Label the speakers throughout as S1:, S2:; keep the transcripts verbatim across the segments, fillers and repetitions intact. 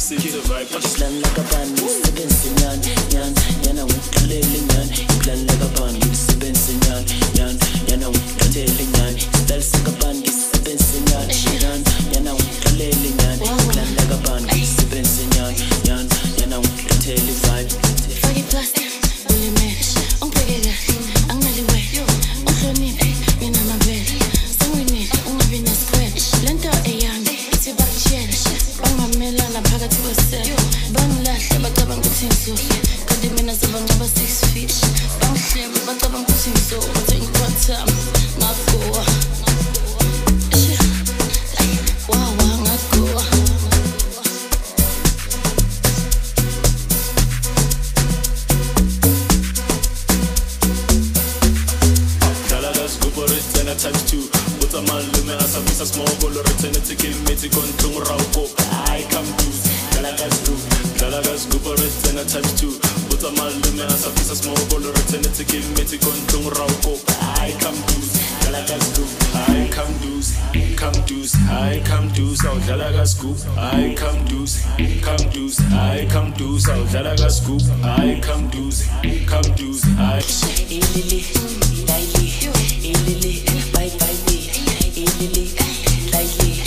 S1: sitte vibe.
S2: Islan lakaban, sebensin yan, yan, yana ukalelin yan. Islan lakaban, sebensin yan, yan, yana ukalelin yan. Islan sakaban, sebensin yan, yan, yana ukalelin yan. Islan lakaban, sebensin yan, yan, yana ukalelin vibe.
S3: Fagi plastic, ulime, ang pagega, ang naliwe, ang sonip, minamabel, sangwini, ang mabina square, lento ayan, iti bakchen, bang mamela na pagati bose, bang lahat, bagabang kutinso, kadimina sa bang naba six feet, bang share, bagabang kutinso, ting kwatam, ngako, wow, wow, ngako.
S1: Touch two, but a man lume as a piece of small color return to kill me to control rauko. I come to Galagas group, Galagas group return a touch two, but a man lume as a piece of small color return to kill me to control rauko. I come to Galagas group, I come deuce, come deuce, I come deuce out Galagas group, I come deuce, come deuce, I come deuce out Galagas group, I come deuce, come deuce, I.
S2: Ilili, laili, ilili. Bye bye bye, ilili, laili.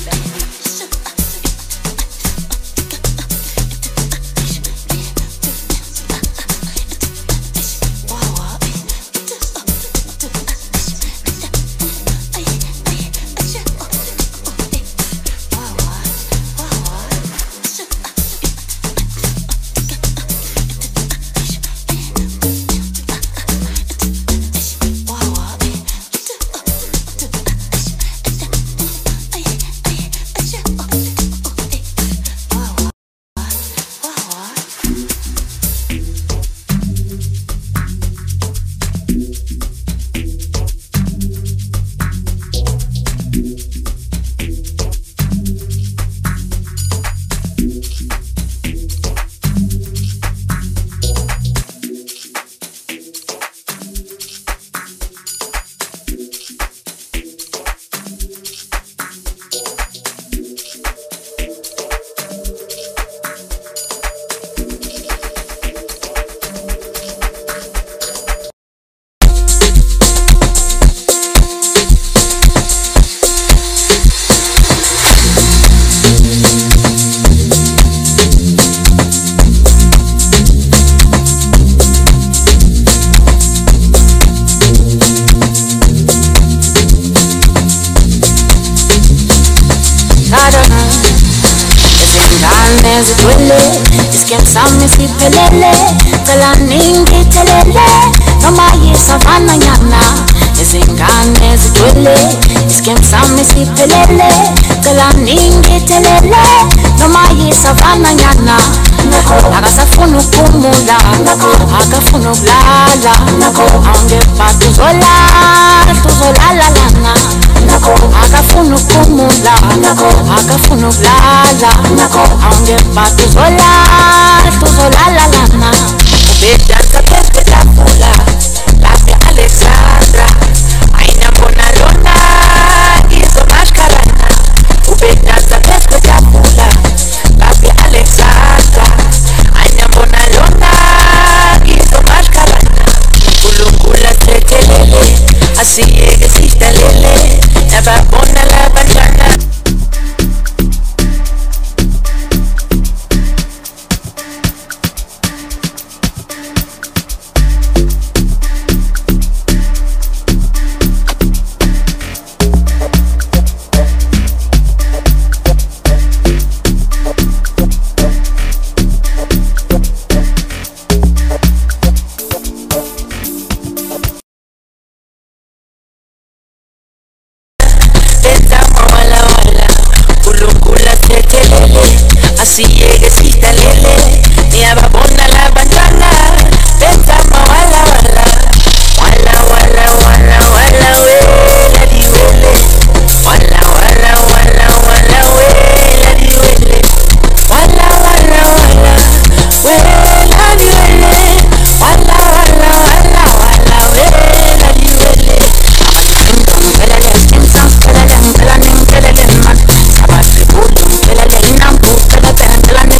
S3: Sami si pelele, kalaningi telele, namaye savana nyana, ezingane zitwele, iskem sami si pelele, kalaningi telele, namaye savana nyana, akasafuna ukumula, akafuna ukulala, angepa tuzola, tuzolala lana, akafuna ukumula, akafuna ukulala, angepa tuzola, tuzolala lana. Ubedanza pespectacular, Lapi Alexandra, aina mbona lona, hizo mashkarana. Ubedanza pespectacular, Lapi Alexandra, aina mbona lona, hizo mashkarana. Kulungula tetelele, asiyeke sitalele, nababona la banjana. Así llegue si talele, ni ababona la bandana, pensama wala wala, wala wala wala wala wela di wele, wala wala wala wala wela di wele, wala wala wala wela di wele, wala wala wala wala wela di wele. Abasikindo mbelele, simsa mbelele, mbelele mbelele man, sabati bulu mbelele inambu. Tell me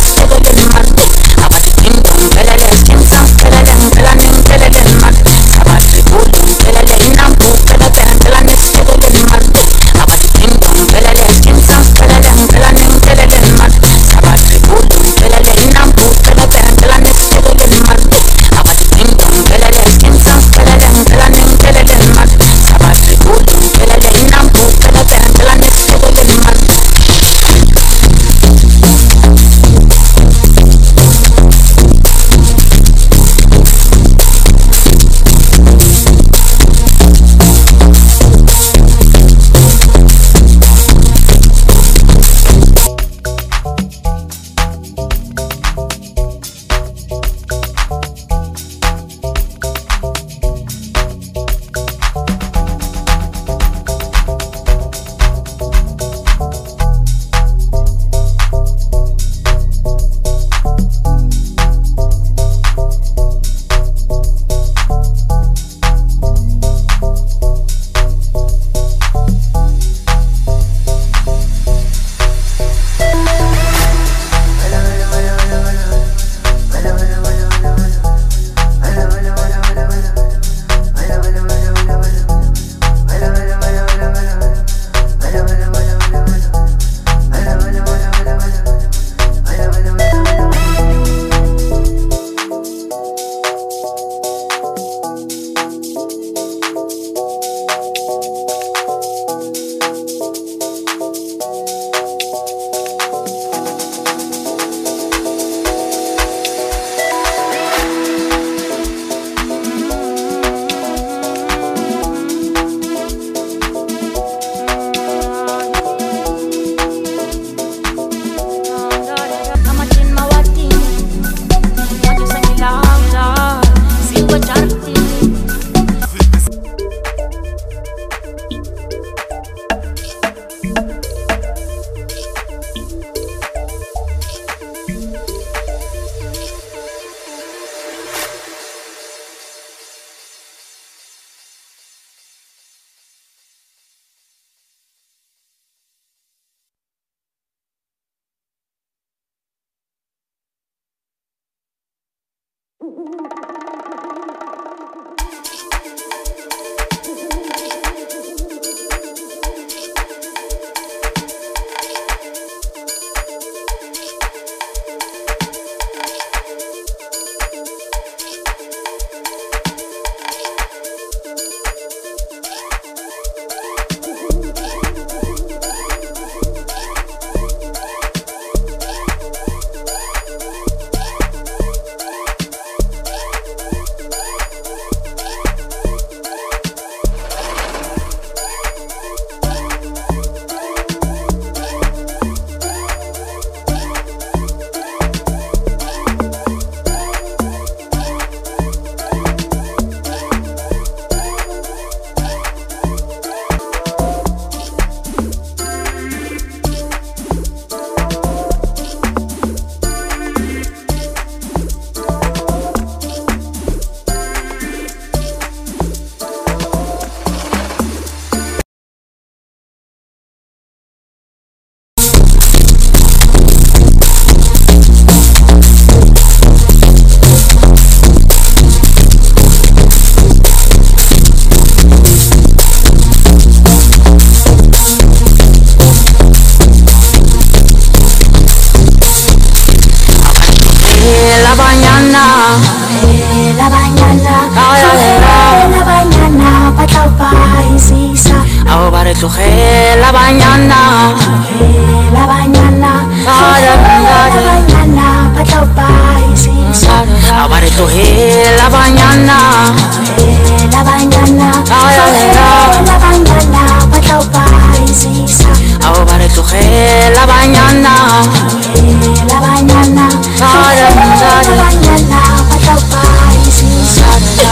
S3: la mañana,
S2: la mañana, la mañana, pataupa isisa.
S3: Ahora tu la mañana,
S2: la mañana, la mañana, pataupa isisa.
S3: Ahora tu la mañana,
S2: la mañana, la mañana, pataupa isisa.
S3: Ahora tu la mañana,
S2: la mañana, la mañana, pataupa isisa.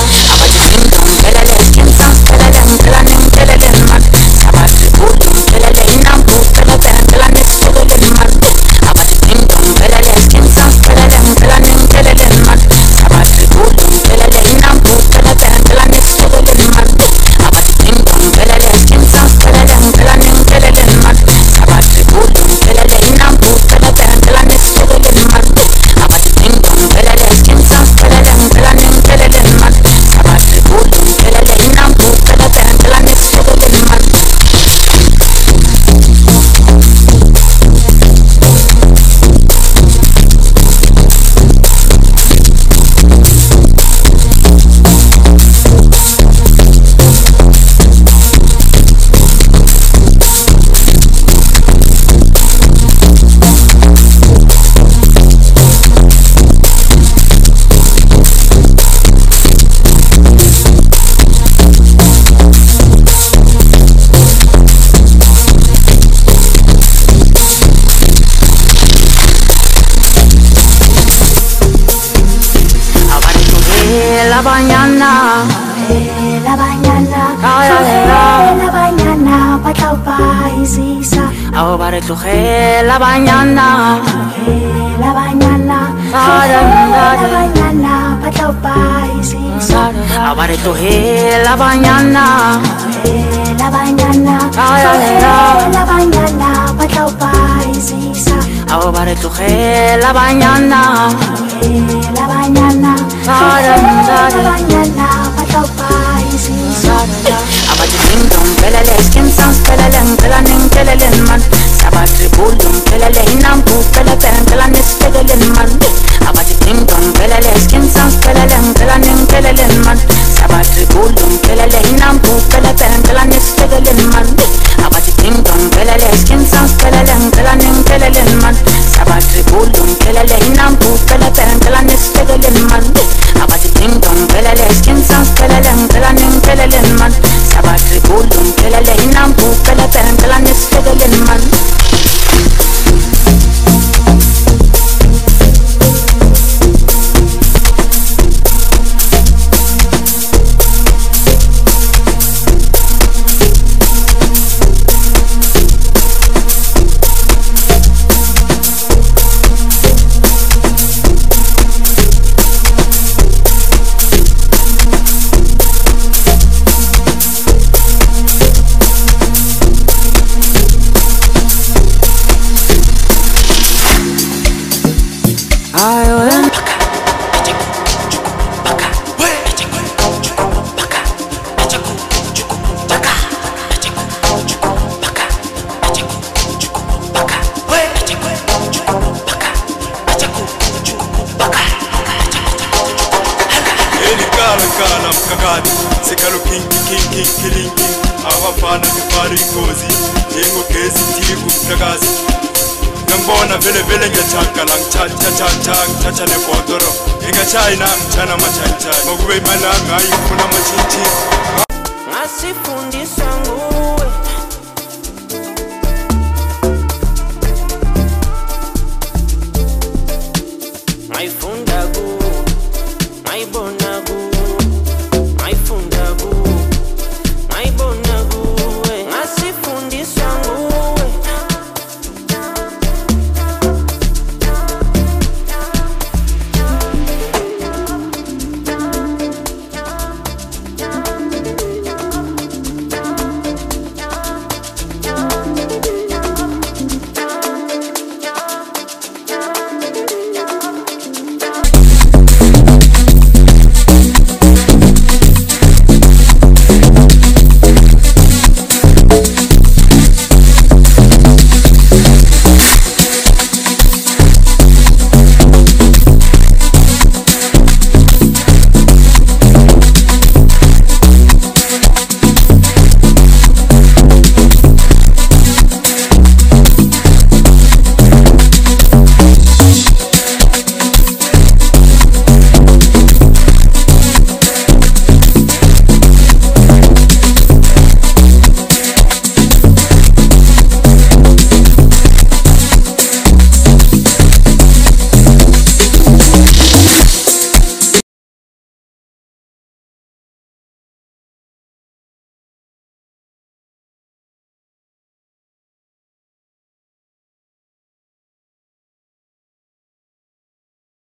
S3: La mañana,
S2: la mañana, la mañana, pataupa isisa.
S3: Ahora tu la mañana,
S2: la mañana, la mañana, pataupa isisa.
S3: Ahora tu la mañana,
S2: la mañana, la mañana, pataupa isisa.
S3: Ahora tu la mañana,
S2: la mañana, la mañana, pataupa isisa.
S3: Abati dum pelele skin sans pelele pelele pelele man. Sabati bulum pelele inam pu pelele pelele pelele man. Abati dum pelele skin sans pelele pelele pelele man. Sabati bulum pelele inam pu pelele pelele pelele man. Abati dum pelele skin sans pelele pelele pelele man. Sabati bulum pelele inam pu pelele pelele pelele man. Abati dum pelele skin sans pelele pelele pelele man. Sabati bulum pelele inam pu pelele pelele pelele man.
S1: iPhone